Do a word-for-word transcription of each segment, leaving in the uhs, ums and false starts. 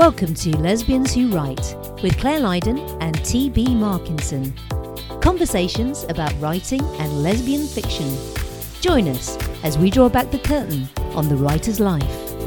Welcome to Lesbians Who Write with Claire Lydon and T B Markinson. Conversations about writing and lesbian fiction. Join us as we draw back the curtain on the writer's life.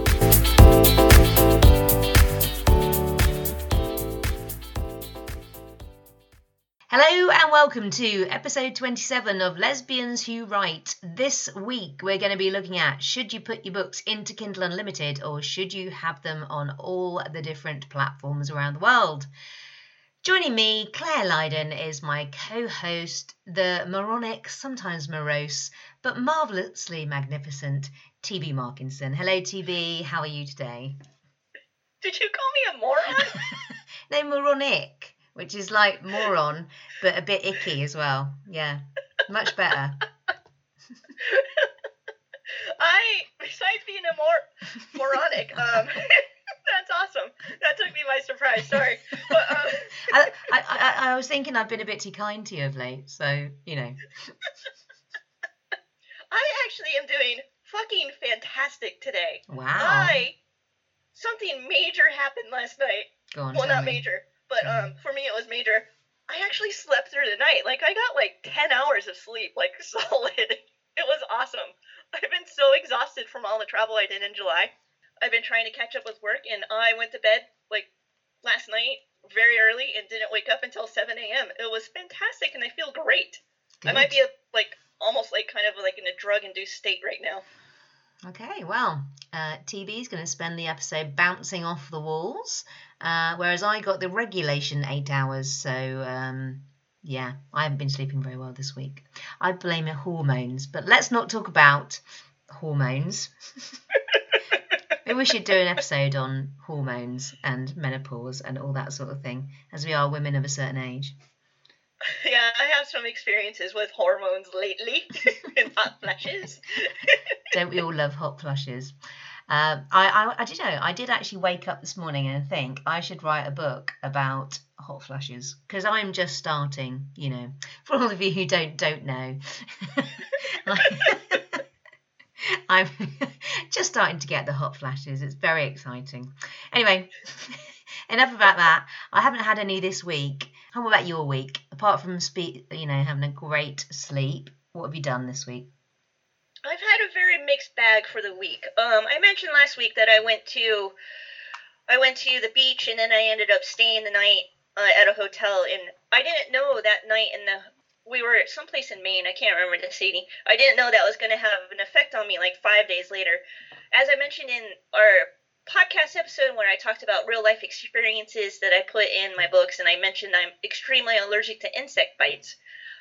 Hello and welcome to episode twenty-seven of Lesbians Who Write. This week we're going to be looking at, should you put your books into Kindle Unlimited or should you have them on all the different platforms around the world? Joining me, Claire Lydon, is my co-host, the moronic, sometimes morose, but marvellously magnificent T B Markinson. Hello T B, how are you today? Did you call me a moron? No, moronic. Which is like moron, but a bit icky as well. Yeah, much better. I, besides being a more moronic, um, that's awesome. That took me by surprise. Sorry, but um... I, I, I, I was thinking I've been a bit too kind to you of late, so you know. I actually am doing fucking fantastic today. Wow. I something major happened last night. Go on. Well, not me. major. But um, for me, it was major. I actually slept through the night. Like, I got like ten hours of sleep, like solid. It was awesome. I've been so exhausted from all the travel I did in July. I've been trying to catch up with work, and I went to bed like last night very early and didn't wake up until seven a.m. It was fantastic, and I feel great. Good. I might be a, like almost like kind of like in a drug-induced state right now. Okay, well, uh, T B is going to spend the episode bouncing off the walls, uh, whereas I got the regulation eight hours, so um, yeah, I haven't been sleeping very well this week. I blame it hormones, but let's not talk about hormones. Maybe we should do an episode on hormones and menopause and all that sort of thing, as we are women of a certain age. Yeah, I have some experiences with hormones lately and hot flashes. Don't we all love hot flushes? Uh, I, I, I did know, I did actually wake up this morning and think I should write a book about hot flushes because I'm just starting, you know, for all of you who don't don't know. I'm just starting to get the hot flashes. It's very exciting. Anyway, enough about that. I haven't had any this week. How about your week? Apart from, spe- you know, having a great sleep, what have you done this week? I've had a very mixed bag for the week. Um, I mentioned last week that I went to, I went to the beach and then I ended up staying the night uh, at a hotel. And I didn't know that night in the, we were someplace in Maine. I can't remember the city. I didn't know that was going to have an effect on me like five days later. As I mentioned in our podcast episode when I talked about real life experiences that I put in my books, and I mentioned I'm extremely allergic to insect bites.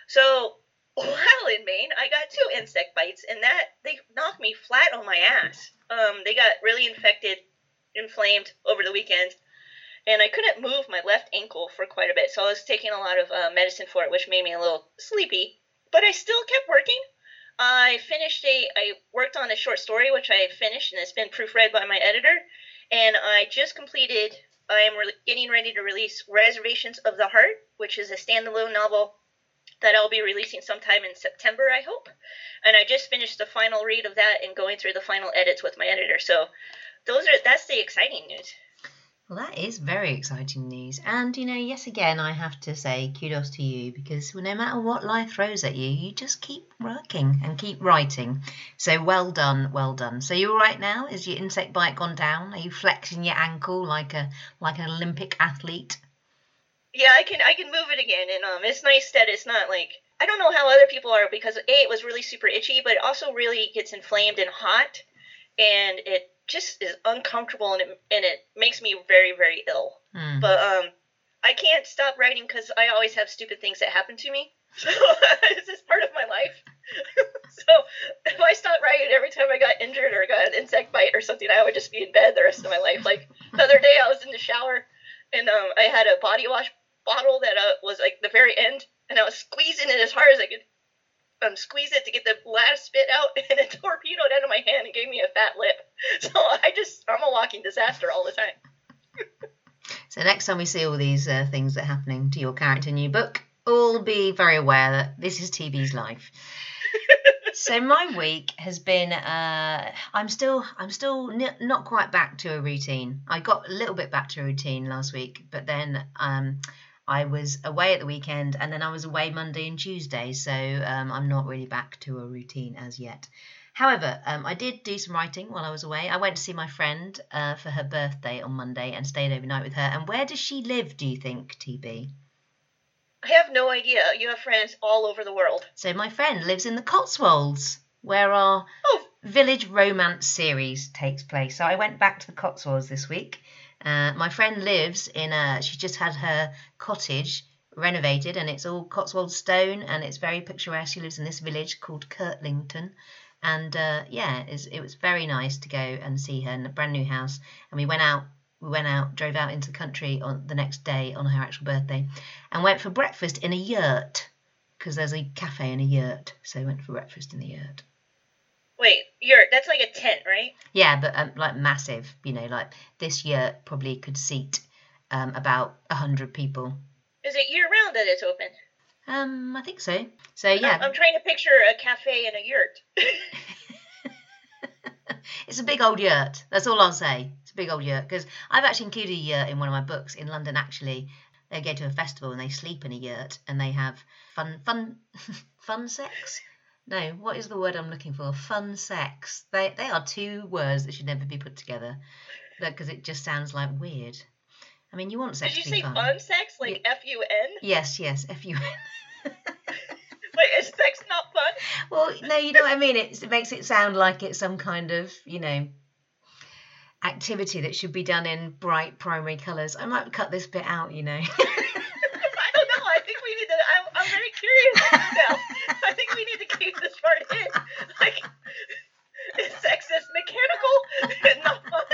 So while in Maine, I got two insect bites, and that they knocked me flat on my ass. Um, they got really infected, inflamed over the weekend, and I couldn't move my left ankle for quite a bit. So I was taking a lot of uh, medicine for it, which made me a little sleepy. But I still kept working. I finished a, I worked on a short story, which I finished, and it's been proofread by my editor. And I just completed, I am re- getting ready to release Reservations of the Heart, which is a standalone novel that I'll be releasing sometime in September, I hope. And I just finished the final read of that and going through the final edits with my editor. So those are, that's the exciting news. Well, that is very exciting news. And, you know, yes, again, I have to say kudos to you because no matter what life throws at you, you just keep working and keep writing. So well done, well done. So you're all right now? Is your insect bite gone down? Are you flexing your ankle like a like an Olympic athlete? Yeah, I can I can move it again. And um, it's nice that it's not like, I don't know how other people are because, A, it was really super itchy, but it also really gets inflamed and hot. And it just is uncomfortable, and it and it makes me very, very ill. Mm. But um, I can't stop writing because I always have stupid things that happen to me. So it's just part of my life. So if I stopped writing every time I got injured or got an insect bite or something, I would just be in bed the rest of my life. Like the other day, I was in the shower, and um, I had a body wash bottle that uh, was like the very end, and I was squeezing it as hard as I could. Um, squeeze it to get the last spit out, and it torpedoed out of my hand and gave me a fat lip. So I just, I'm a walking disaster all the time. So next time we see all these uh, things that are happening to your character in your book, all be very aware that this is T B's life. So my week has been. Uh, I'm still. I'm still n- not quite back to a routine. I got a little bit back to a routine last week, but then um, I was away at the weekend, and then I was away Monday and Tuesday. So um, I'm not really back to a routine as yet. However, um, I did do some writing while I was away. I went to see my friend uh, for her birthday on Monday and stayed overnight with her. And where does she live, do you think, T B? I have no idea. You have friends all over the world. So my friend lives in the Cotswolds, where our Oh, Village Romance series takes place. So I went back to the Cotswolds this week. Uh, my friend lives in a, she just had her cottage renovated and it's all Cotswold stone and it's very picturesque. She lives in this village called Kirtlington. And uh, yeah, it was, it was very nice to go and see her in a brand new house. And we went out, we went out, drove out into the country on the next day on her actual birthday and went for breakfast in a yurt because there's a cafe in a yurt. So we went for breakfast in the yurt. wait, you're that's like a tent, right? Yeah, but um, like massive, you know, like this yurt probably could seat um, about a hundred people. Is it year round that it's open? Um, I think so. So yeah, I'm, I'm trying to picture a cafe in a yurt. it's a big old yurt. That's all I'll say. It's a big old yurt because I've actually included a yurt in one of my books in London. Actually, they go to a festival and they sleep in a yurt and they have fun, fun, fun sex. No, what is the word I'm looking for? Fun sex. They they are two words that should never be put together because it just sounds like weird. I mean, you want sex Did you to be say fun. fun sex? Like Yeah. F U N? Yes, yes, F U N. Wait, is sex not fun? Well, no, you know what I mean? It's, it makes it sound like it's some kind of, you know, activity that should be done in bright primary colours. I might cut this bit out, you know. I don't know. I think we need to. I'm, I'm very curious now. I think we need to keep this part in. Like, is sex is mechanical and not fun?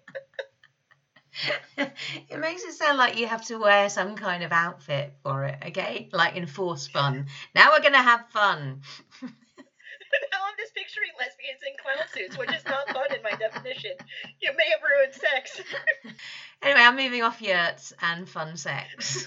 It makes it sound like you have to wear some kind of outfit for it, okay? Like enforce fun. Now we're going to have fun. Now I'm just picturing lesbians in clown suits, which is not fun in my definition. You may have ruined sex. Anyway, I'm moving off yurts and fun sex.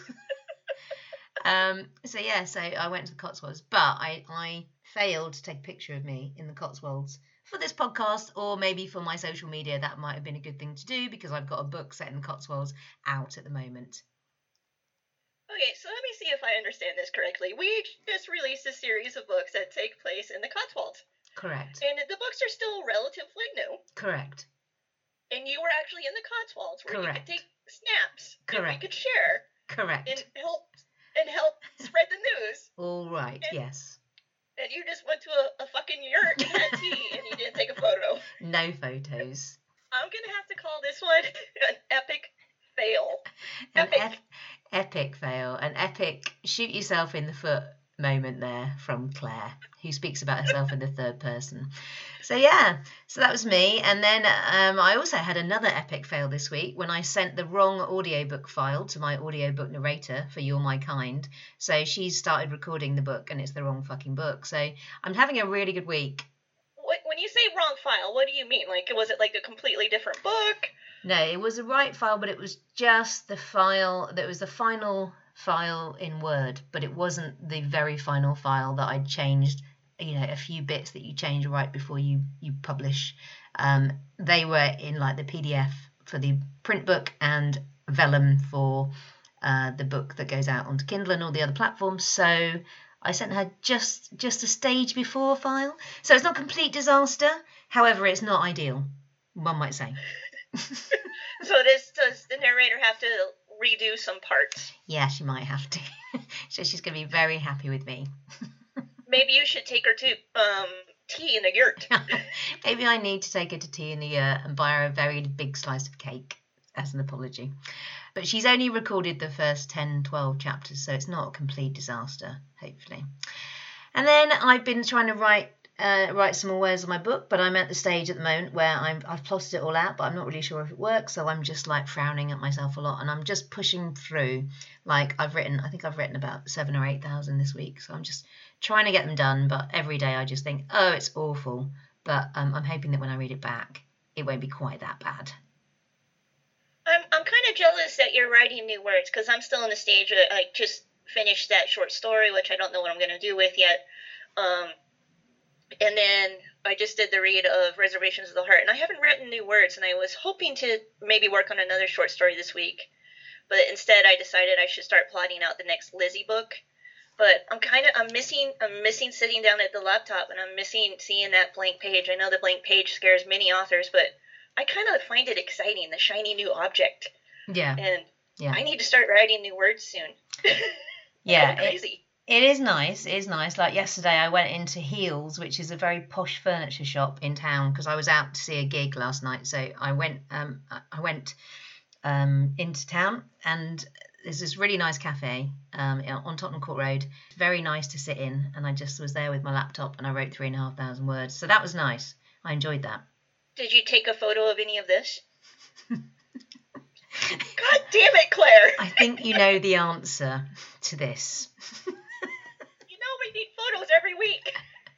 um, so yeah, so I went to the Cotswolds, but I, I failed to take a picture of me in the Cotswolds for this podcast, or maybe for my social media. That might have been a good thing to do because I've got a book set in the Cotswolds out at the moment. Okay, so let me see if I understand this correctly. We just released a series of books that take place in the Cotswolds. Correct. And the books are still relatively new. Correct. And you were actually in the Cotswolds where Correct. you could take snaps. Correct. And we could share. Correct. And help and help spread the news. All right, and, yes. And you just went to a, a fucking yurt and had tea and you didn't take a photo. No photos. I'm going to have to call this one an epic fail. An Epic. ep- epic fail. An epic shoot yourself in the foot moment there from Claire, who speaks about herself in the third person. So yeah, so that was me. And then um, I also had another epic fail this week when I sent the wrong audiobook file to my audiobook narrator for You're My Kind. So she's started recording the book and it's the wrong fucking book. So I'm having a really good week. When you say wrong file, what do you mean? Like, was it like a completely different book? No, it was the right file, but it was just the file that was the final file in Word, but it wasn't the very final file that I'd changed, you know, a few bits that you change right before you, you publish. Um, they were in like the P D F for the print book and vellum for uh, the book that goes out onto Kindle and all the other platforms. So I sent her just just a stage before file. So it's not complete disaster. However, it's not ideal, one might say. So this does the narrator have to redo some parts? Yeah, she might have to. So she's going to be very happy with me. Maybe you should take her to um, tea in a yurt. Maybe I need to take her to tea in the yurt and buy her a very big slice of cake as an apology. But she's only recorded the first ten, twelve chapters, so it's not a complete disaster, hopefully. And then I've been trying to write uh, write some more words on my book, but I'm at the stage at the moment where I'm, I've plotted it all out, but I'm not really sure if it works, so I'm just like frowning at myself a lot, and I'm just pushing through. Like I've written, I think I've written about seven or eight thousand this week, so I'm just trying to get them done, but every day I just think, oh, it's awful. But um, I'm hoping that when I read it back, it won't be quite that bad. I'm I'm kind of jealous that you're writing new words, because I'm still in the stage of, I just finished that short story, which I don't know what I'm going to do with yet. Um, And then I just did the read of Reservations of the Heart, and I haven't written new words, and I was hoping to maybe work on another short story this week, but instead I decided I should start plotting out the next Lizzie book. But I'm kind of I'm missing I'm missing sitting down at the laptop, and I'm missing seeing that blank page. I know the blank page scares many authors, but I kind of find it exciting, the shiny new object. Yeah. And yeah. I need to start writing new words soon. yeah. Crazy. It, it is nice. It is nice. Like yesterday, I went into Heels, which is a very posh furniture shop in town, because I was out to see a gig last night. So I went. Um, I went um into town, and there's this really nice cafe um on Tottenham Court Road. Very nice to sit in, and I just was there with my laptop, and I wrote three and a half thousand words. So that was nice. I enjoyed that. Did you take a photo of any of this? God damn it, Claire! I think you know the answer to this. You know we need photos every week.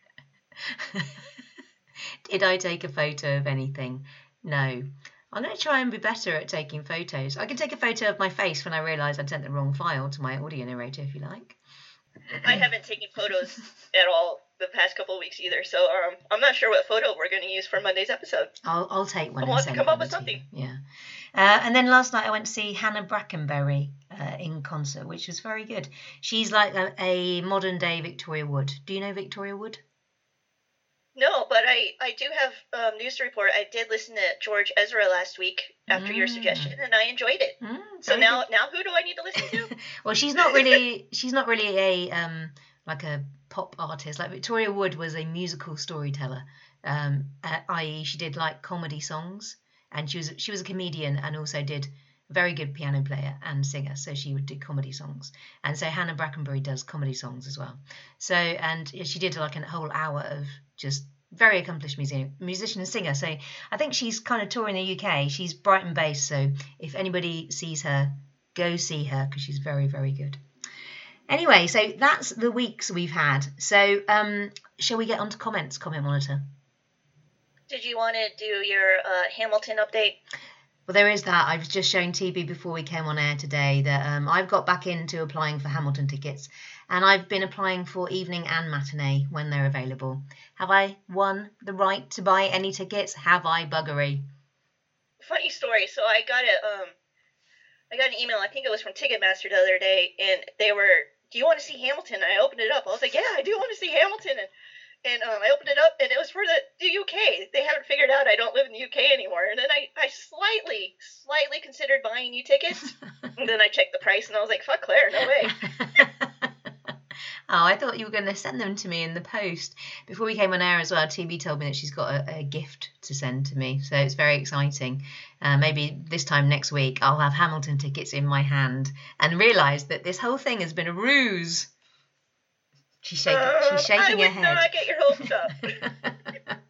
Did I take a photo of anything? No. I'm going to try and be better at taking photos. I can take a photo of my face when I realise I sent the wrong file to my audio narrator, if you like. I haven't taken photos at all the past couple of weeks either, so um, I'm not sure what photo we're going to use for Monday's episode. I'll, I'll take one. I'll and have to come up with something. You. Yeah. Uh, and then last night I went to see Hannah Brackenbury uh, in concert, which was very good. She's like a, a modern day Victoria Wood. Do you know Victoria Wood? No, but I, I do have um, news to report. I did listen to George Ezra last week after mm. your suggestion, and I enjoyed it. Mm, so now good. now who do I need to listen to? Well, she's not really she's not really a um like a pop artist. Like Victoria Wood was a musical storyteller. Um, uh, that is, she did like comedy songs, and she was she was a comedian and also did very good piano player and singer. So she would do comedy songs, and so Hannah Brackenbury does comedy songs as well. So and she did like a whole hour of just very accomplished music, musician and singer. So I think she's kind of touring the U K. She's Brighton based, so if anybody sees her, go see her, because she's very, very good. Anyway, so that's the weeks we've had. So um, shall we get on to comments, Comment Monitor? Did you want to do your uh, Hamilton update? Well, there is that. I was just showing T B before we came on air today that um, I've got back into applying for Hamilton tickets, and I've been applying for evening and matinee when they're available. Have I won the right to buy any tickets? Have I, buggery? Funny story. So I got a um, I got an email. I think it was from Ticketmaster the other day, and they were, "Do you want to see Hamilton?" And I opened it up. I was like, "Yeah, I do want to see Hamilton." And And um, I opened it up, and it was for the, the U K. They haven't figured out I don't live in the U K anymore. And then I, I slightly, slightly considered buying new tickets. And then I checked the price, and I was like, fuck Claire, no way. Oh, I thought you were going to send them to me in the post. Before we came on air as well, T B told me that she's got a, a gift to send to me. So it's very exciting. Uh, maybe this time next week, I'll have Hamilton tickets in my hand and realise that this whole thing has been a ruse. She's shaking, uh, she's shaking her head. I would not get your hopes up.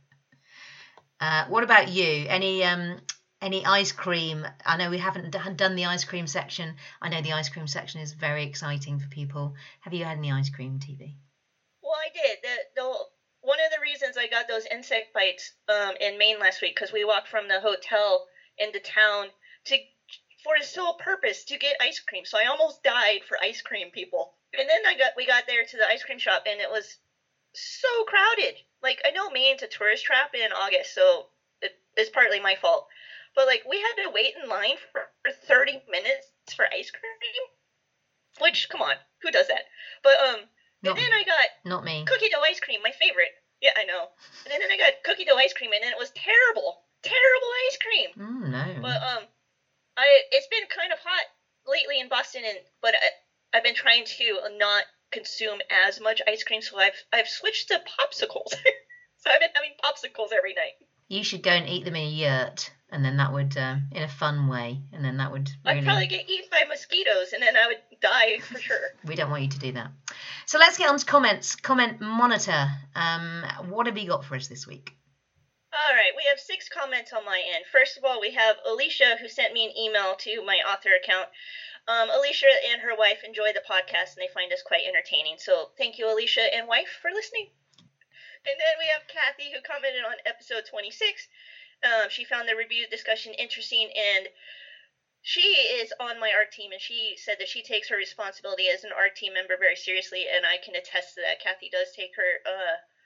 uh, what about you? Any um, any ice cream? I know we haven't d- done the ice cream section. I know the ice cream section is very exciting for people. Have you had any ice cream, T V? Well, I did. The, the, one of the reasons I got those insect bites um, in Maine last week, because we walked from the hotel into town to for the sole purpose to get ice cream. So I almost died for ice cream, people. And then I got we got there to the ice cream shop, and it was so crowded. Like, I know Maine's a tourist trap in August, so it, it's partly my fault. But, like, we had to wait in line for, for thirty minutes for ice cream. Which, come on, who does that? But, um, not, and then I got not me. cookie dough ice cream, my favorite. Yeah, I know. And then, then I got cookie dough ice cream, and then it was terrible. Terrible ice cream. Mm, no. But, um, I it's been kind of hot lately in Boston, and but I, I've been trying to not consume as much ice cream, so I've I've switched to popsicles. So I've been having popsicles every night. You should go and eat them in a yurt, and then that would, uh, in a fun way, and then that would really... I'd probably get eaten by mosquitoes, and then I would die for sure. We don't want you to do that. So let's get on to comments. Comment Monitor. Um, what have you got for us this week? All right, we have six comments on my end. First of all, we have Alicia, who sent me an email to my author account. Um, Alicia and her wife enjoy the podcast, and they find us quite entertaining. So thank you, Alicia and wife, for listening. And then we have Kathy, who commented on episode twenty-six. Um, she found the review discussion interesting, and she is on my art team, and she said that she takes her responsibility as an art team member very seriously, and I can attest to that. Kathy does take her uh,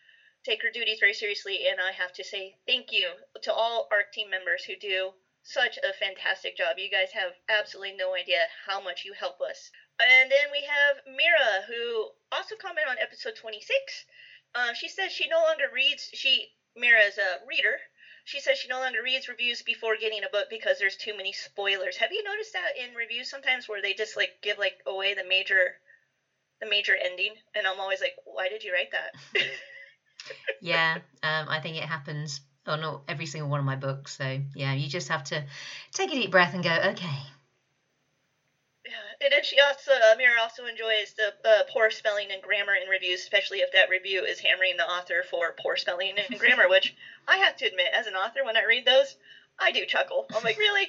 take her duties very seriously, and I have to say thank you to all ARC team members who do such a fantastic job. You guys have absolutely no idea how much you help us. And then we have Mira, who also commented on episode twenty-six. Uh, she says she no longer reads, she, Mira's a reader, she says she no longer reads reviews before getting a book because there's too many spoilers. Have you noticed that in reviews sometimes where they just like give like away the major, the major ending? And I'm always like, why did you write that? Yeah, um, I think it happens on all, every single one of my books. So yeah, you just have to take a deep breath and go, okay. Yeah, and then she also, uh, Mira also enjoys the uh, poor spelling and grammar in reviews, especially if that review is hammering the author for poor spelling and grammar, which I have to admit, as an author, when I read those, I do chuckle. I'm like, really?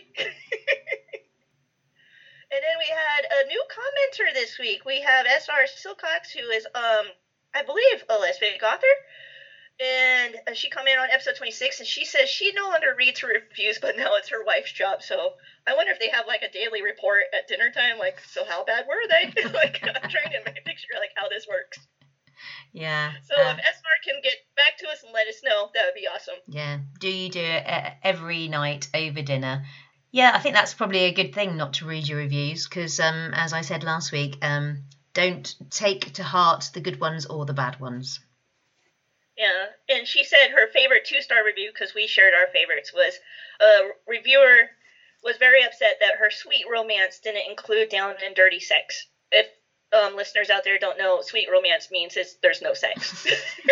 And then we had a new commenter this week. We have S R Silcox, who is, um, I believe, a lesbian author. And uh, she commented on episode twenty-six, and she says she no longer reads her reviews, but now it's her wife's job. So I wonder if they have like a daily report at dinner time, like, so how bad were they? Like, I'm trying to picture like how this works. Yeah. So uh, if S R can get back to us and let us know, that would be awesome. Yeah. Do you do it uh, every night over dinner? Yeah, I think that's probably a good thing not to read your reviews because, um, as I said last week, um, don't take to heart the good ones or the bad ones. Yeah, and she said her favorite two-star review, because we shared our favorites, was a reviewer was very upset that her sweet romance didn't include down and dirty sex. If um, listeners out there don't know, sweet romance means it's, there's no sex.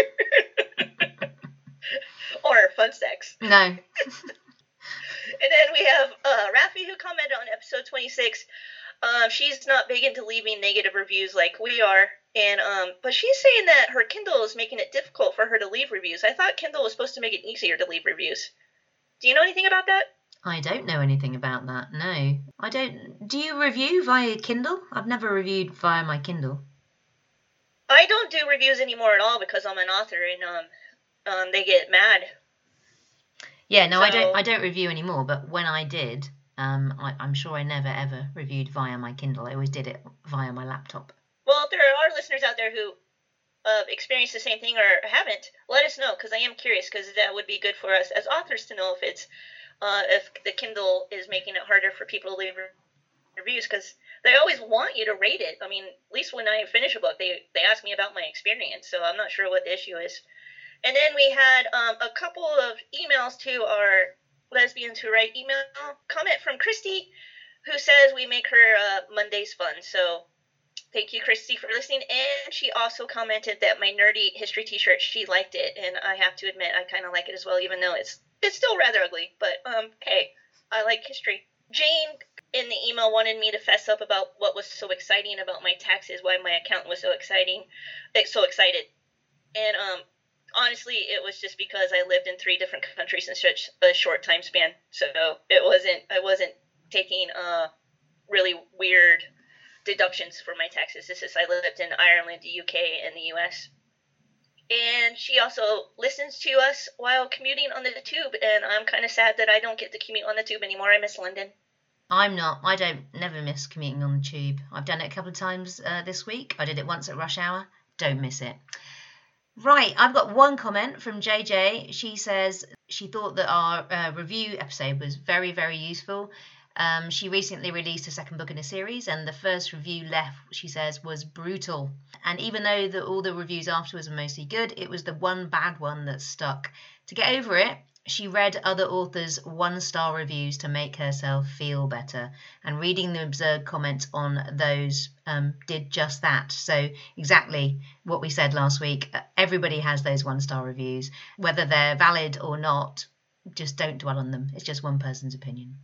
Or fun sex. No. And then we have uh, Rafi, who commented on episode twenty-six. Um, she's not big into leaving negative reviews like we are. And um, but she's saying that her Kindle is making it difficult for her to leave reviews. I thought Kindle was supposed to make it easier to leave reviews. Do you know anything about that? I don't know anything about that. No, I don't. Do you review via Kindle? I've never reviewed via my Kindle. I don't do reviews anymore at all because I'm an author, and um, um, they get mad. Yeah, no, So- I don't. I don't review anymore. But when I did, um, I, I'm sure I never ever reviewed via my Kindle. I always did it via my laptop. Well, if there are listeners out there who uh, experienced the same thing or haven't, let us know, because I am curious, because that would be good for us as authors to know if it's uh, if the Kindle is making it harder for people to leave re- reviews, because they always want you to rate it. I mean, at least when I finish a book, they, they ask me about my experience, so I'm not sure what the issue is. And then we had um, a couple of emails to our Lesbians Who Write email comment from Christy, who says we make her uh, Mondays fun, so thank you, Christy, for listening. And she also commented that my nerdy history t-shirt, she liked it. And I have to admit, I kind of like it as well, even though it's it's still rather ugly. But, um, hey, I like history. Jane, in the email, wanted me to fess up about what was so exciting about my taxes, why my account was so exciting, so excited. And, um, honestly, it was just because I lived in three different countries in such a short time span. So it wasn't, I wasn't taking, uh, really weird deductions for my taxes. This is I lived in Ireland, the U K, and the U S. And she also listens to us while commuting on the tube, and I'm kind of sad that I don't get to commute on the tube anymore. I miss London. I'm not. I don't never miss commuting on the tube. I've done it a couple of times uh, this week. I did it once at rush hour. Don't miss it. Right, I've got one comment from J J. She says she thought that our uh, review episode was very, very useful. Um, she recently released a second book in a series, and the first review left, she says, was brutal. And even though the, all the reviews afterwards were mostly good, it was the one bad one that stuck. To get over it, she read other authors' one-star reviews to make herself feel better. And reading the absurd comments on those um, did just that. So exactly what we said last week. Everybody has those one-star reviews. Whether they're valid or not, just don't dwell on them. It's just one person's opinion.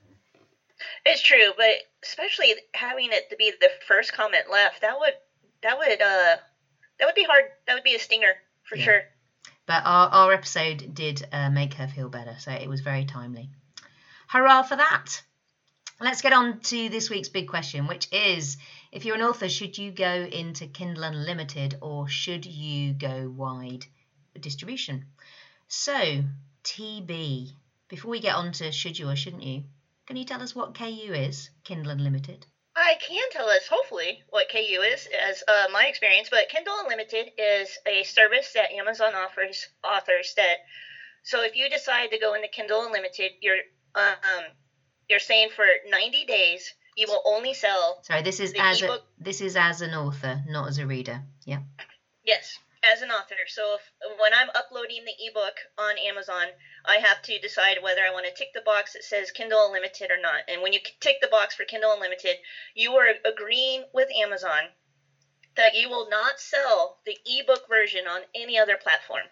It's true, but especially having it to be the first comment left, that would that would uh that would be hard. That would be a stinger for Yeah. sure. But our, our episode did uh, make her feel better, so it was very timely. Hurrah for that! Let's get on to this week's big question, which is, if you're an author, should you go into Kindle Unlimited or should you go wide distribution? So, T B, before we get on to should you or shouldn't you, can you tell us what K U is, Kindle Unlimited? I can tell us, hopefully, what K U is, as uh, my experience, but Kindle Unlimited is a service that Amazon offers authors that, so if you decide to go into Kindle Unlimited, you're, um, you're saying for ninety days, you will only sell. Sorry, this is the as ebook. a, this is as an author, not as a reader. Yeah. Yes, as an author. So if, when I'm uploading the ebook on Amazon, I have to decide whether I want to tick the box that says Kindle Unlimited or not. And when you tick the box for Kindle Unlimited, you are agreeing with Amazon that you will not sell the ebook version on any other platform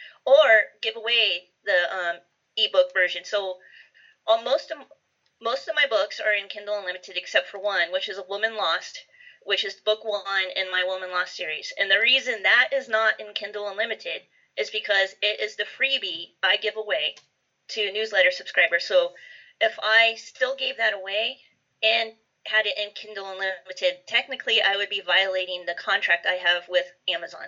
or give away the um, ebook version. So on most of most of my books are in Kindle Unlimited except for one, which is A Woman Lost, which is book one in my Woman Lost series. And the reason that is not in Kindle Unlimited is because it is the freebie I give away to newsletter subscribers. So if I still gave that away and had it in Kindle Unlimited, technically I would be violating the contract I have with Amazon.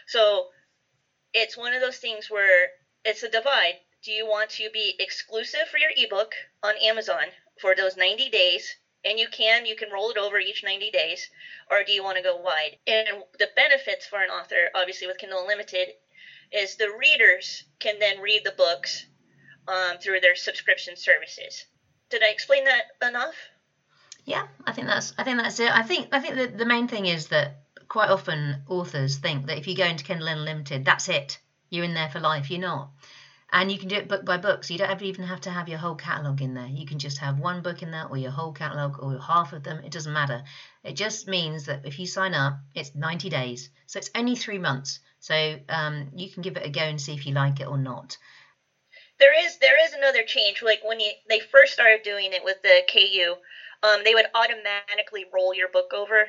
So it's one of those things where it's a divide. Do you want to be exclusive for your ebook on Amazon for those ninety days? And you can, you can roll it over each ninety days, or do you want to go wide? And the benefits for an author, obviously with Kindle Unlimited, is the readers can then read the books um, through their subscription services. Did I explain that enough? Yeah, I think that's I think that's it. I think I think the, the main thing is that quite often authors think that if you go into Kindle Unlimited, that's it. You're in there for life. You're not. And you can do it book by book, so you don't even have to have your whole catalogue in there. You can just have one book in there, or your whole catalogue, or half of them. It doesn't matter. It just means that if you sign up, it's ninety days. So it's only three months. So um, you can give it a go and see if you like it or not. There is there is another change. Like when you, they first started doing it with the K U, um, they would automatically roll your book over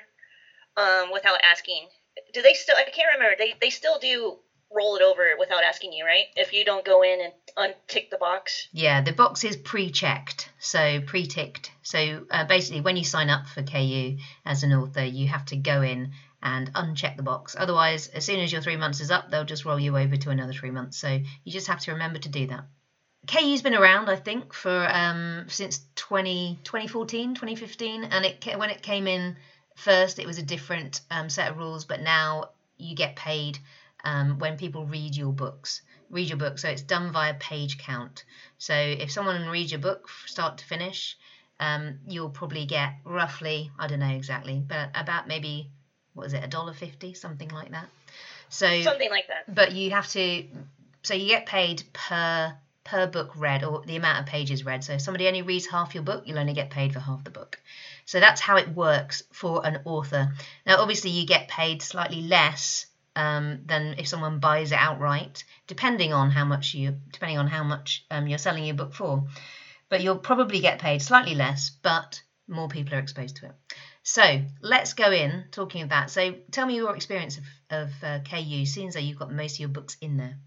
um, without asking. Do they still? I can't remember. They they still do roll it over without asking you, right? If you don't go in and untick the box. Yeah, the box is pre-checked, so pre-ticked. So uh, basically, when you sign up for K U as an author, you have to go in and uncheck the box. Otherwise, as soon as your three months is up, they'll just roll you over to another three months. So you just have to remember to do that. K U's been around, I think, for um, since twenty, twenty fourteen, twenty fifteen, and it when it came in first, it was a different um, set of rules, but now you get paid um, when people read your books. Read your book, so it's done via page count. So if someone reads your book start to finish, um, you'll probably get roughly, I don't know exactly, but about maybe, what is it, a dollar fifty, something like that. So something like that. But you have to, so you get paid per per book read, or the amount of pages read. So if somebody only reads half your book, you'll only get paid for half the book. So that's how it works for an author. Now, obviously, you get paid slightly less um, than if someone buys it outright, depending on how much you, depending on how much um, you're selling your book for. But you'll probably get paid slightly less, but more people are exposed to it. So let's go in talking of that. So tell me your experience of, of uh, K U, seeing as though you've got most of your books in there.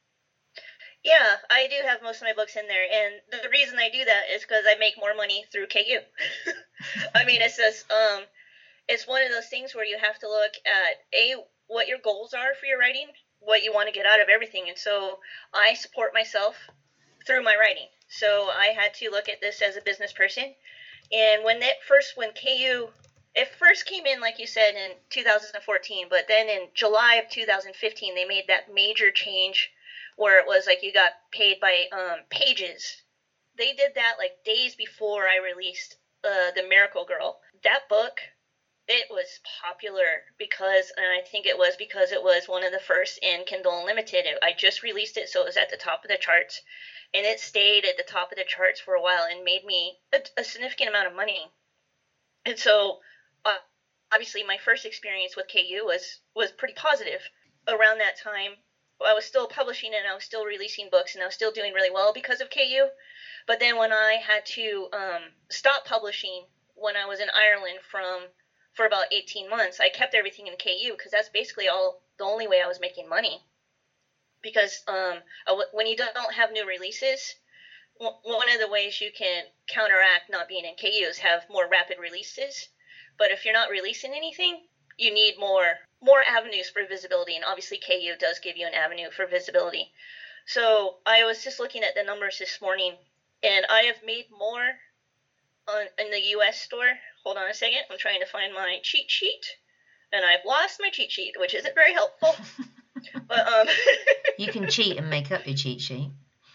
Yeah, I do have most of my books in there, and the reason I do that is because I make more money through K U. I mean, it's just, um, it's one of those things where you have to look at, A, what your goals are for your writing, what you want to get out of everything, and so I support myself through my writing. So I had to look at this as a business person, and when that first, when K U, it first came in, like you said, in two thousand fourteen, but then in July of two thousand fifteen, they made that major change where it was like you got paid by um, pages. They did that like days before I released uh, The Miracle Girl. That book, it was popular because, and I think it was because it was one of the first in Kindle Unlimited. I just released it, so it was at the top of the charts, and it stayed at the top of the charts for a while and made me a, a significant amount of money. And so, uh, obviously, my first experience with K U was, was pretty positive. Around that time, I was still publishing and I was still releasing books and I was still doing really well because of K U. But then when I had to um, stop publishing when I was in Ireland from for about eighteen months, I kept everything in K U because that's basically all the only way I was making money. Because um, when you don't have new releases, one of the ways you can counteract not being in K U is have more rapid releases. But if you're not releasing anything, you need more more avenues for visibility, and obviously K U does give you an avenue for visibility. So I was just looking at the numbers this morning, and I have made more on in the U S store. Hold on a second. I'm trying to find my cheat sheet, and I've lost my cheat sheet, which isn't very helpful. But um, you can cheat and make up your cheat sheet.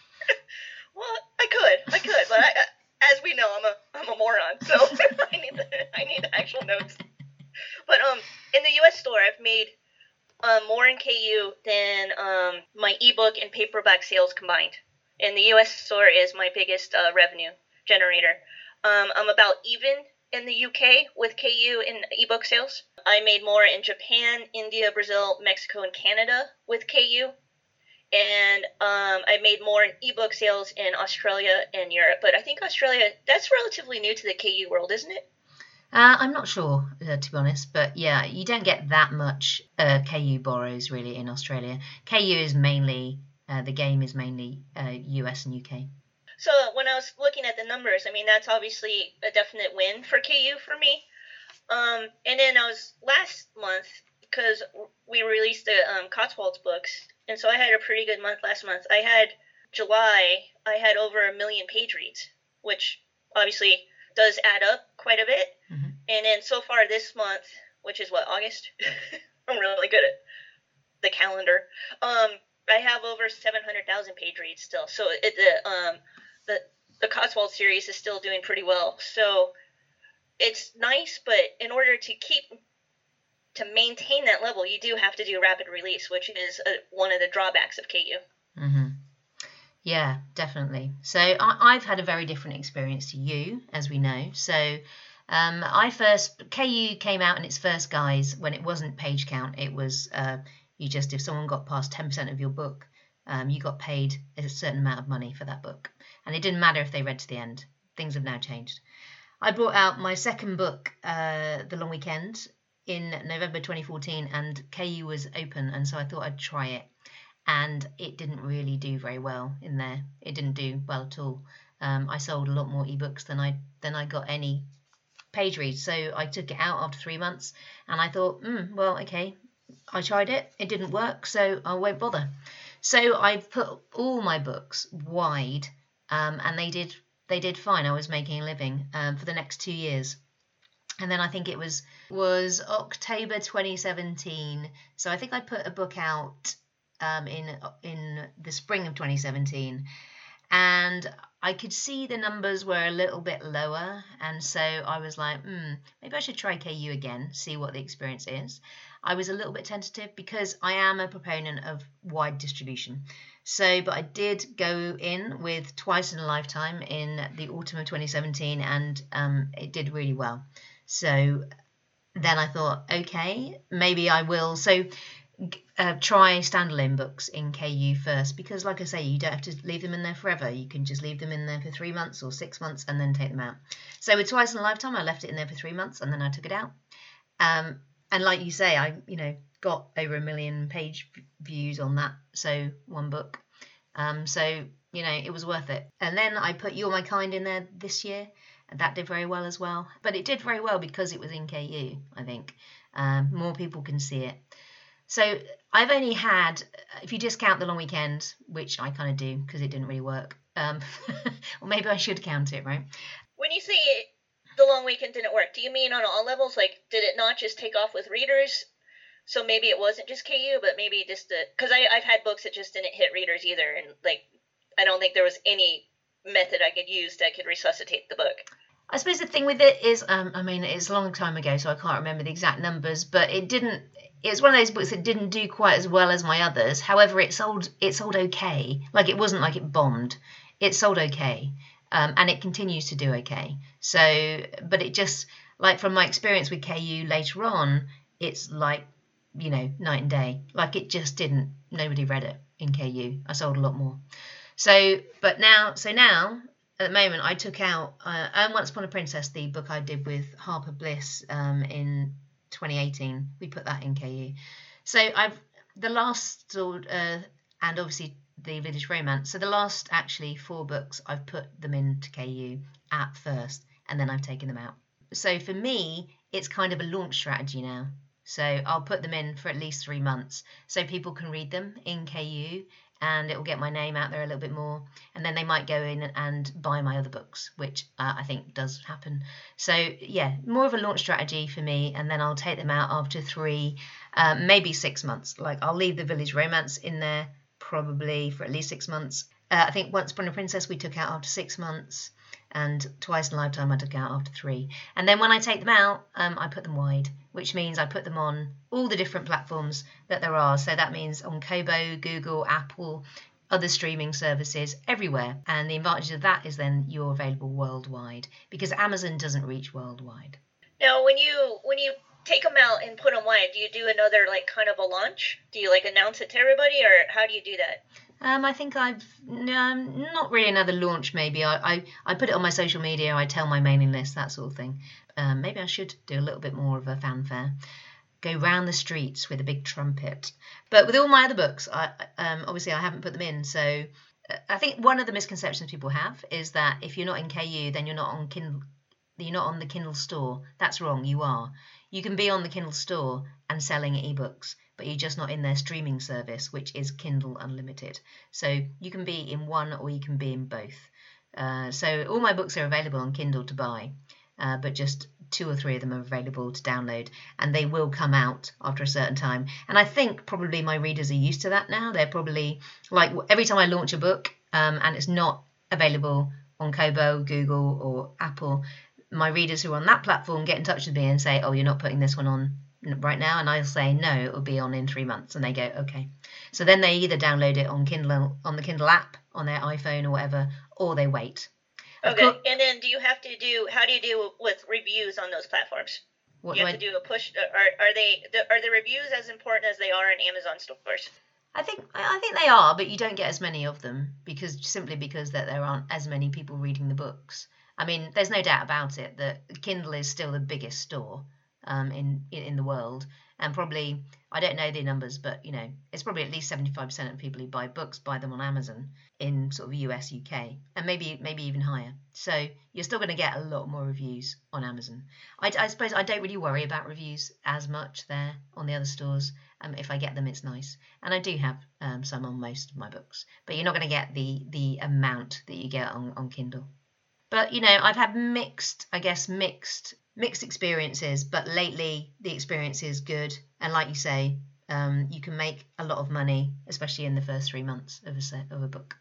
Well, I could, I could, but I, as we know, I'm a I'm a moron, so I need the I need the actual notes. But um, in the U S store, I've made um more in K U than um my ebook and paperback sales combined. And the U S store is my biggest uh, revenue generator. Um, I'm about even in the U K with K U in ebook sales. I made more in Japan, India, Brazil, Mexico, and Canada with K U. And um, I made more in ebook sales in Australia and Europe. But I think Australia, that's relatively new to the K U world, isn't it? Uh, I'm not sure, uh, to be honest. But yeah, you don't get that much uh, K U borrows really in Australia. K U is mainly, uh, the game is mainly uh, U S and U K. So when I was looking at the numbers, I mean, that's obviously a definite win for K U for me. Um, and then I was last month, because we released the um, Cotswolds books, and so I had a pretty good month last month. I had July, I had over a million page reads, which obviously does add up quite a bit. Mm-hmm. And then so far this month, which is what, August? I'm really good at the calendar. Um, I have over seven hundred thousand page reads still. So it, the um the the Cotswold series is still doing pretty well. So it's nice, but in order to keep to maintain that level, you do have to do rapid release, which is a, one of the drawbacks of K U. Mm-hmm. Yeah, definitely. So I, I've had a very different experience to you, as we know. So um, I first, K U came out in its first guise when it wasn't page count. It was, uh, you just, if someone got past ten percent of your book, um, you got paid a certain amount of money for that book. And it didn't matter if they read to the end. Things have now changed. I brought out my second book, uh, The Long Weekend, in November twenty fourteen, and K U was open, and so I thought I'd try it. And it didn't really do very well in there. It didn't do well at all. Um, I sold a lot more ebooks than I than I got any page reads. So I took it out after three months, and I thought, mm, well, okay, I tried it. It didn't work, so I won't bother. So I've put all my books wide, um, and they did they did fine. I was making a living um, for the next two years. And then I think it was was October twenty seventeen. So I think I put a book out um, in in the spring of twenty seventeen, and I could see the numbers were a little bit lower, and so I was like, hmm, maybe I should try K U again, see what the experience is. I was a little bit tentative because I am a proponent of wide distribution. So, but I did go in with Twice in a Lifetime in the autumn of twenty seventeen, and um, it did really well. So then I thought, okay, maybe I will. So uh, try standalone books in K U first, because like I say, you don't have to leave them in there forever. You can just leave them in there for three months or six months and then take them out. So with Twice in a Lifetime, I left it in there for three months and then I took it out. Um, and like you say, I, you know, got over a million page views on that. So one book. Um, so, you know, it was worth it. And then I put You're My Kind in there this year. That did very well as well. But it did very well because it was in K U, I think. Um, more people can see it. So I've only had, if you discount The Long Weekend, which I kind of do because it didn't really work. Um, or maybe I should count it, right? When you say it, The Long Weekend didn't work, do you mean on all levels? Like, did it not just take off with readers? So maybe it wasn't just K U, but maybe just the... Because I've had books that just didn't hit readers either. And, like, I don't think there was any method I could use that could resuscitate the book. I suppose the thing with it is, um, I mean, it's a long time ago, so I can't remember the exact numbers, but it didn't, it's one of those books that didn't do quite as well as my others. However, it sold, it sold okay. Like, it wasn't like it bombed. It sold okay. Um, and it continues to do okay. So, but it just, like, from my experience with K U later on, it's like, you know, night and day. Like, it just didn't, nobody read it in K U. I sold a lot more. So, but now, so now, at the moment, I took out uh, um, Once Upon a Princess, the book I did with Harper Bliss um, in twenty eighteen. We put that in K U. So I've the last, uh, and obviously the Village Romance. So the last actually four books, I've put them into K U at first, and then I've taken them out. So for me, it's kind of a launch strategy now. So I'll put them in for at least three months so people can read them in K U, and it will get my name out there a little bit more. And then they might go in and buy my other books, which uh, I think does happen. So yeah, more of a launch strategy for me. And then I'll take them out after three, uh, maybe six months. Like I'll leave the Village Romance in there probably for at least six months. Uh, I think Once Upon a Princess we took out after six months. And Twice in a Lifetime I took out after three. And then when I take them out, um, I put them wide, which means I put them on all the different platforms that there are. So that means on Kobo, Google, Apple, other streaming services, everywhere. And the advantage of that is then you're available worldwide, because Amazon doesn't reach worldwide. Now, when you when you take them out and put them wide, do you do another like kind of a launch? Do you like announce it to everybody, or how do you do that? Um, I think I've um, not really another launch. Maybe I, I I put it on my social media. I tell my mailing list, that sort of thing. Um, maybe I should do a little bit more of a fanfare. Go round the streets with a big trumpet. But with all my other books, I um, obviously I haven't put them in. So uh, I think one of the misconceptions people have is that if you're not in K U, then you're not on Kindle. You're not on the Kindle store. That's wrong. You are. You can be on the Kindle store and selling ebooks, but you're just not in their streaming service, which is Kindle Unlimited. So you can be in one or you can be in both. Uh, so all my books are available on Kindle to buy, uh, but just two or three of them are available to download, and they will come out after a certain time. And I think probably my readers are used to that now. They're probably like, every time I launch a book um, and it's not available on Kobo, Google or Apple, my readers who are on that platform get in touch with me and say, oh, you're not putting this one on right now, and I'll say no, it will be on in three months, and they go okay. So then they either download it on Kindle, on the Kindle app on their iPhone or whatever, or they wait. Okay. Course, and then do you have to do how do you do with reviews on those platforms? What do you do have I, to do a push? Are are they are the reviews as important as they are in Amazon stores? I think I think they are, but you don't get as many of them because simply because that there aren't as many people reading the books. I mean, there's no doubt about it that Kindle is still the biggest store um, in, in in the world, and probably, I don't know the numbers, but you know, it's probably at least seventy-five percent of people who buy books buy them on Amazon in sort of U S, U K, and maybe maybe even higher. So you're still going to get a lot more reviews on Amazon. I, I suppose I don't really worry about reviews as much there on the other stores. Um, if I get them, it's nice, and I do have um, some on most of my books, but you're not going to get the the amount that you get on, on Kindle. But, you know, I've had mixed, I guess, mixed mixed experiences, but lately the experience is good. And like you say, um, you can make a lot of money, especially in the first three months of a set, of a book.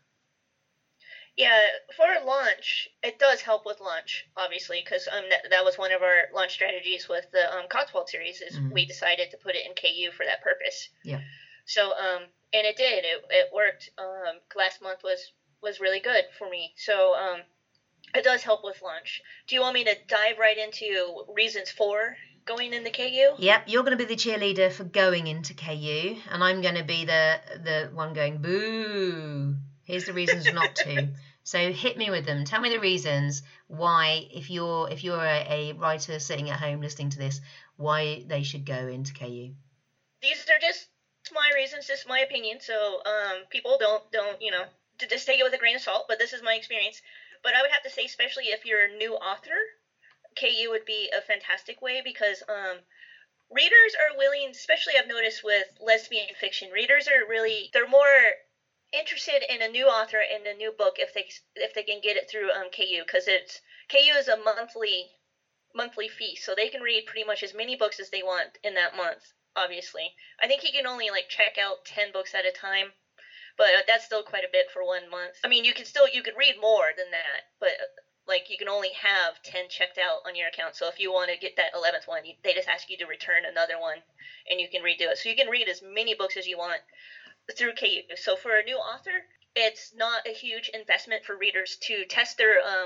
Yeah, for launch, it does help with launch, obviously, because um, that, that was one of our launch strategies with the um, Cotswold series, is mm-hmm. we decided to put it in K U for that purpose. Yeah. So, um, and it did. It it worked. Um, last month was, was really good for me. So, um, it does help with launch. Do you want me to dive right into reasons for going into K U? Yep, you're going to be the cheerleader for going into K U, and I'm going to be the the one going, boo, here's the reasons not to. So hit me with them. Tell me the reasons why, if you're if you're a, a writer sitting at home listening to this, why they should go into K U. These are just my reasons, just my opinion. So um, people don't, don't, you know, just take it with a grain of salt, but this is my experience. But I would have to say, especially if you're a new author, K U would be a fantastic way, because um, readers are willing, especially I've noticed with lesbian fiction, readers are really, they're more interested in a new author and a new book if they if they can get it through um, K U, because it's K U is a monthly monthly fee, so they can read pretty much as many books as they want in that month. Obviously, I think you can only like check out ten books at a time. But that's still quite a bit for one month. I mean, you can still, you could read more than that, but like you can only have ten checked out on your account. So if you want to get that eleventh one, you, they just ask you to return another one and you can redo it. So you can read as many books as you want through K U. So for a new author, it's not a huge investment for readers to test their, um,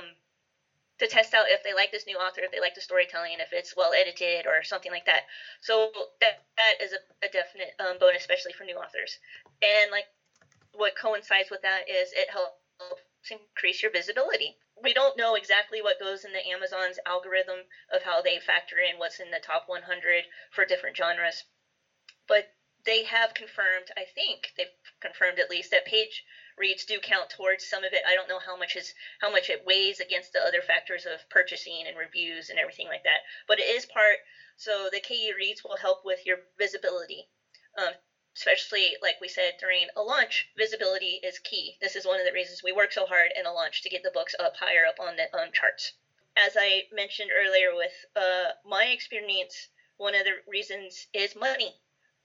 to test out if they like this new author, if they like the storytelling, if it's well edited or something like that. So that that is a, a definite um, bonus, especially for new authors. And like, what coincides with that is it helps increase your visibility. We don't know exactly what goes into Amazon's algorithm of how they factor in what's in the top one hundred for different genres, but they have confirmed, I think they've confirmed at least, that page reads do count towards some of it. I don't know how much is how much it weighs against the other factors of purchasing and reviews and everything like that, but it is part So the K U Reads will help with your visibility. Um, especially, like we said, during a launch, visibility is key. This is one of the reasons we work so hard in a launch to get the books up higher up on the um, charts. As I mentioned earlier with uh, my experience, one of the reasons is money.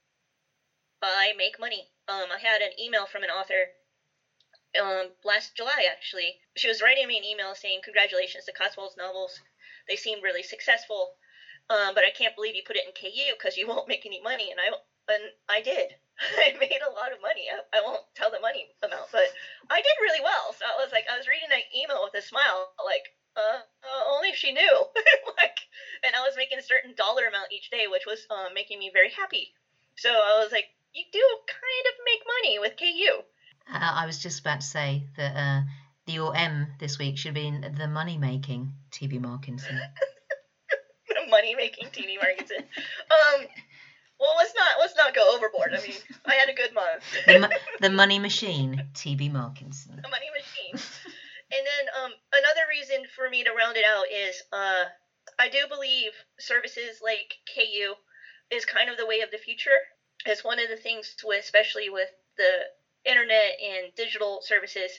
I make money. Um, I had an email from an author um, last July, actually. She was writing me an email saying, congratulations, the Cotswolds novels, they seem really successful, um, but I can't believe you put it in K U because you won't make any money. And I and I did. I made a lot of money. I, I won't tell the money amount, but I did really well. So I was like, I was reading that email with a smile, like, uh, uh only if she knew. Like, and I was making a certain dollar amount each day, which was uh, making me very happy. So I was like, you do kind of make money with K U. Uh, I was just about to say that uh, the O M this week should have been the money-making T B Markinson. The money-making T B Markinson. Um, well, let's not let's not go overboard. I mean, I had a good month. the, mo- the money machine, T B Markinson. The money machine. And then um, another reason for me to round it out is uh, I do believe services like K U is kind of the way of the future. It's one of the things, with, especially with the internet and digital services,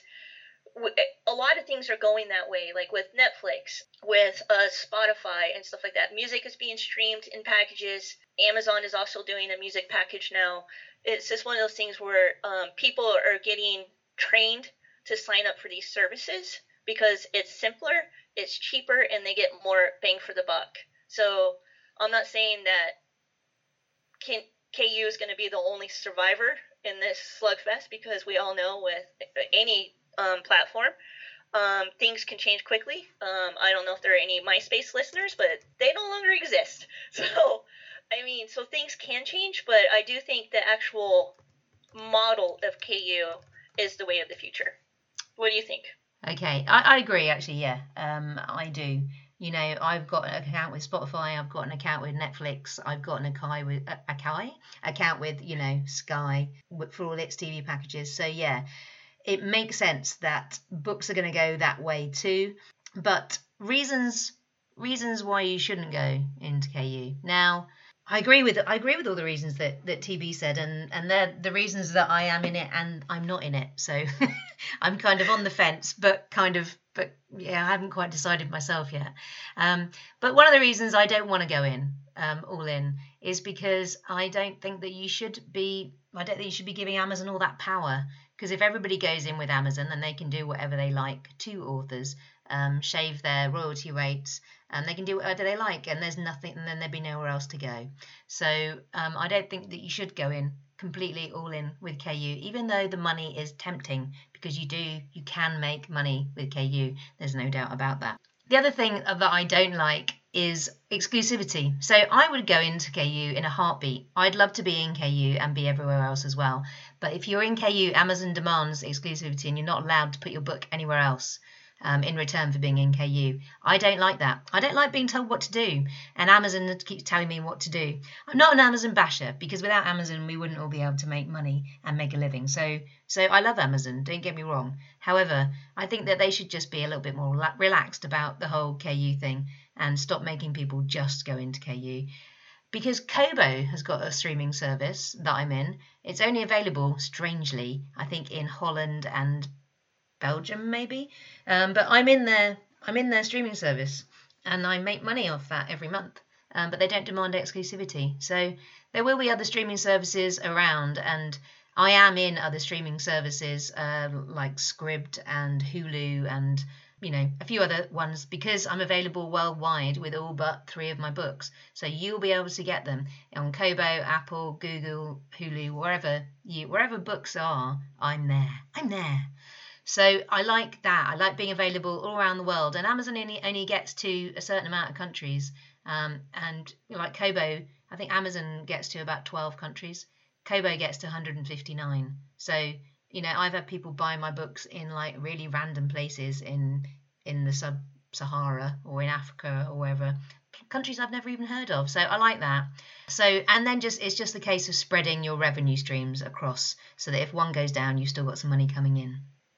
a lot of things are going that way, like with Netflix, with uh, Spotify and stuff like that. Music is being streamed in packages. Amazon is also doing a music package now. It's just one of those things where um, people are getting trained to sign up for these services because it's simpler, it's cheaper, and they get more bang for the buck. So I'm not saying that can, K U is going to be the only survivor in this slugfest, because we all know with any um, platform, um, things can change quickly. Um, I don't know if there are any MySpace listeners, but they no longer exist. So, I mean, so things can change, but I do think the actual model of K U is the way of the future. What do you think? Okay, I, I agree, actually, yeah, um, I do. You know, I've got an account with Spotify, I've got an account with Netflix, I've got an Akai with uh, Akai account with, you know, Sky for all its T V packages. So yeah, it makes sense that books are going to go that way too. But reasons reasons why you shouldn't go into K U. Now, I agree with I agree with all the reasons that, that T B said, and, and they're the reasons that I am in it and I'm not in it. So I'm kind of on the fence, but kind of, but yeah, I haven't quite decided myself yet. Um, but one of the reasons I don't want to go in um, all in is because I don't think that you should be, I don't think you should be giving Amazon all that power. Because if everybody goes in with Amazon, then they can do whatever they like to authors, um, shave their royalty rates, and they can do whatever they like, and there's nothing, and then there'd be nowhere else to go. So um, I don't think that you should go in completely all in with K U, even though the money is tempting, because you do, you can make money with K U. There's no doubt about that. The other thing that I don't like is exclusivity. So I would go into K U in a heartbeat. I'd love to be in K U and be everywhere else as well. But if you're in K U, Amazon demands exclusivity and you're not allowed to put your book anywhere else um, in return for being in K U. I don't like that. I don't like being told what to do. And Amazon keeps telling me what to do. I'm not an Amazon basher, because without Amazon, we wouldn't all be able to make money and make a living. So, so I love Amazon, don't get me wrong. However, I think that they should just be a little bit more relaxed about the whole K U thing and stop making people just go into K U. Because Kobo has got a streaming service that I'm in. It's only available, strangely, I think in Holland and Belgium maybe. Um, but I'm in their I'm in their streaming service, and I make money off that every month. Um, but they don't demand exclusivity. So there will be other streaming services around, and I am in other streaming services uh, like Scribd and Hulu and, you know, a few other ones, because I'm available worldwide with all but three of my books. So you'll be able to get them on Kobo, Apple, Google, Hulu, wherever you, wherever books are, I'm there. I'm there. So I like that. I like being available all around the world. And Amazon only, only gets to a certain amount of countries. Um, and like Kobo, I think Amazon gets to about twelve countries. Kobo gets to one hundred fifty-nine. So, you know, I've had people buy my books in like really random places in in the sub-Sahara or in Africa or wherever, countries I've never even heard of. So I like that. So, and then just it's just the case of spreading your revenue streams across, so that if one goes down, you've still got some money coming in.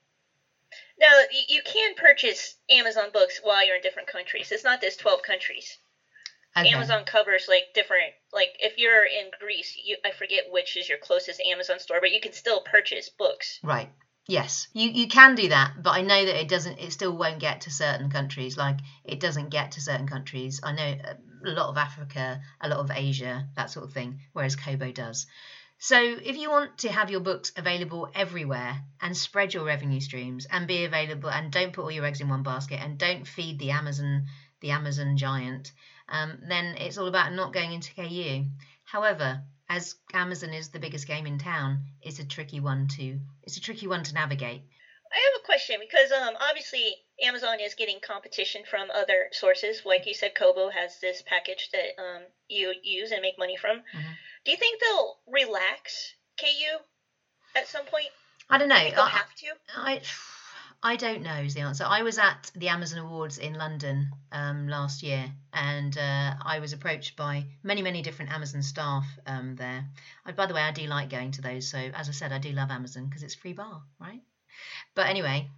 Now, you can purchase Amazon books while you're in different countries. It's not just twelve countries. Okay. Amazon covers like different, like if you're in Greece, you I forget which is your closest Amazon store, but you can still purchase books. Right. Yes, you, you can do that, but I know that it doesn't. It still won't get to certain countries. Like it doesn't get to certain countries. I know a lot of Africa, a lot of Asia, that sort of thing. Whereas Kobo does. So if you want to have your books available everywhere and spread your revenue streams and be available, and don't put all your eggs in one basket, and don't feed the Amazon the Amazon giant, um, then it's all about not going into K U. However, as Amazon is the biggest game in town, it's a tricky one to it's a tricky one to navigate. I have a question because um obviously Amazon is getting competition from other sources. Like you said, Kobo has this package that um you use and make money from. Mm-hmm. Do you think they'll relax K U at some point? I don't know. Do you think they'll I, have to? I I don't know is the answer. I was at the Amazon Awards in London um, last year, and uh, I was approached by many, many different Amazon staff um, there. I, by the way, I do like going to those. So as I said, I do love Amazon because it's free bar, right? But anyway,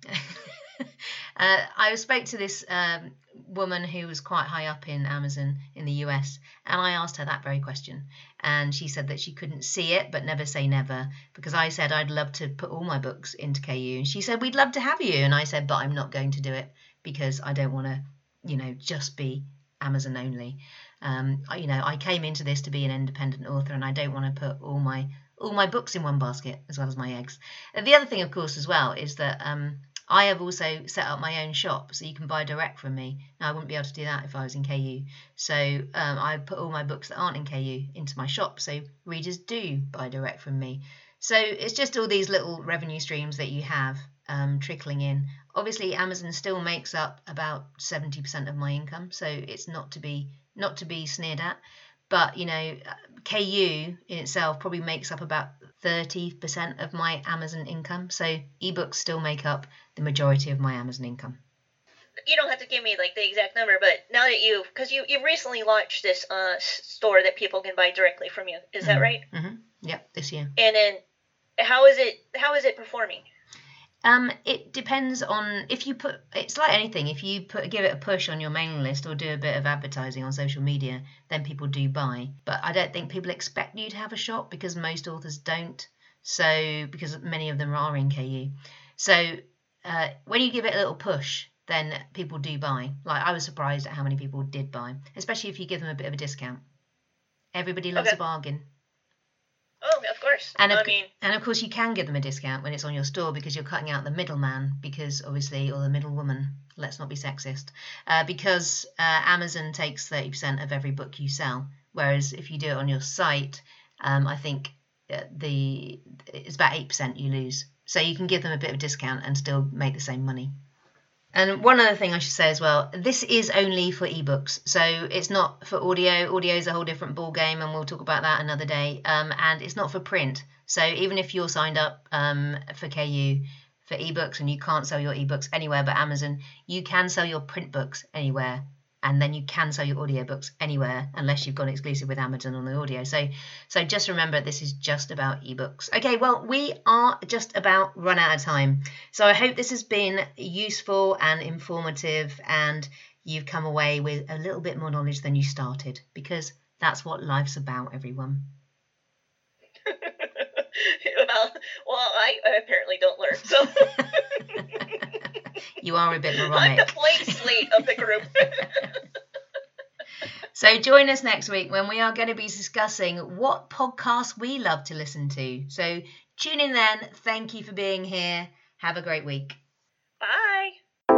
uh, I spoke to this um, woman who was quite high up in Amazon in the U S, and I asked her that very question. And she said that she couldn't see it, but never say never, because I said I'd love to put all my books into K U. And she said, we'd love to have you. And I said, but I'm not going to do it because I don't want to, you know, just be Amazon only. Um, I, you know, I came into this to be an independent author, and I don't want to put all my all my books in one basket as well as my eggs. And the other thing, of course, as well, is that um, I have also set up my own shop, so you can buy direct from me. Now, I wouldn't be able to do that if I was in K U. So um, I put all my books that aren't in K U into my shop, so readers do buy direct from me. So it's just all these little revenue streams that you have um, trickling in. Obviously, Amazon still makes up about seventy percent of my income, so it's not to be not to be sneered at. But, you know, K U in itself probably makes up about thirty percent of my Amazon income. So ebooks still make up the majority of my Amazon income. You don't have to give me like the exact number, but now that you, because you you recently launched this uh store that people can buy directly from you, is mm-hmm. that right? Mm-hmm. Yep, this year. And then how is it how is it performing? Um, it depends on if you put. It's like anything. If you put give it a push on your mailing list or do a bit of advertising on social media, then people do buy. But I don't think people expect you to have a shop because most authors don't. So because many of them are in K U. So uh, when you give it a little push, then people do buy. Like I was surprised at how many people did buy, especially if you give them a bit of a discount. Everybody loves Okay. a bargain. Oh, of course. And of, I mean, and of course you can give them a discount when it's on your store because you're cutting out the middleman, because obviously, or the middlewoman, let's not be sexist, uh, because uh, Amazon takes thirty percent of every book you sell, whereas if you do it on your site, um, I think uh, the it's about eight percent you lose. So you can give them a bit of a discount and still make the same money. And one other thing I should say as well, this is only for ebooks, so it's not for audio. Audio is a whole different ball game, and we'll talk about that another day. Um, and it's not for print. So even if you're signed up um, for K U for ebooks and you can't sell your ebooks anywhere but Amazon, you can sell your print books anywhere, and then you can sell your audiobooks anywhere unless you've gone exclusive with Amazon on the audio. So so just remember, this is just about ebooks. Okay, well, we are just about run out of time. So I hope this has been useful and informative, and you've come away with a little bit more knowledge than you started, because that's what life's about, everyone. well, well, I apparently don't learn, so... You are a bit moronic. I'm the blank slate of the group. So join us next week when we are going to be discussing what podcasts we love to listen to. So tune in then. Thank you for being here. Have a great week. Bye.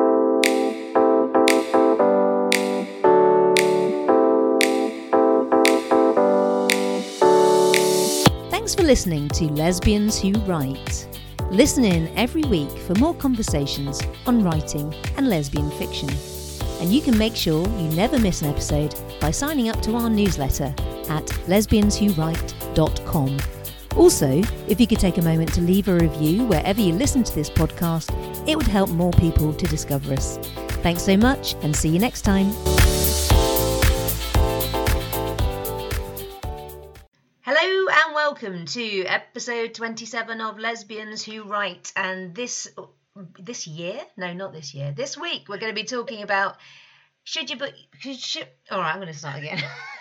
Thanks for listening to Lesbians Who Write. Listen in every week for more conversations on writing and lesbian fiction. And you can make sure you never miss an episode by signing up to our newsletter at lesbians who write dot com. Also, if you could take a moment to leave a review wherever you listen to this podcast, it would help more people to discover us. Thanks so much, and see you next time. Hello and welcome to episode twenty-seven of Lesbians Who Write. And this this year, no, not this year, this week, we're going to be talking about Should you put... Should, should, all right, I'm going to start again.